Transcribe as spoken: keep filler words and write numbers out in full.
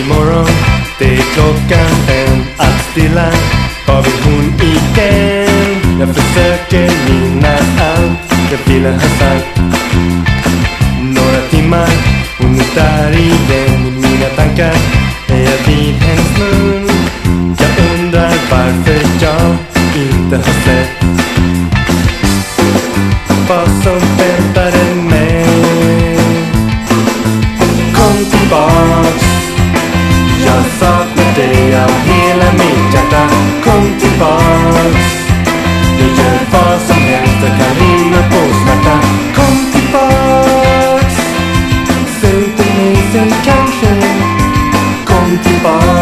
morgon, det är klockan en att stilla. Vad vill hon igen? Jag försöker minnas allt jag ville ha sagt. Några timmar, hon är där igen i mina tankar. Är jag vid hennes mun? Jag undrar varför jag inte har sett vad som väntade mig. Kom tillbaks, jag saknar dig av hela mitt hjärta. Kom tillbaks, jag gör vad som helst, jag kan rinna på smärta. Kom tillbaks, säg till mig sen kanske. Kom tillbaks.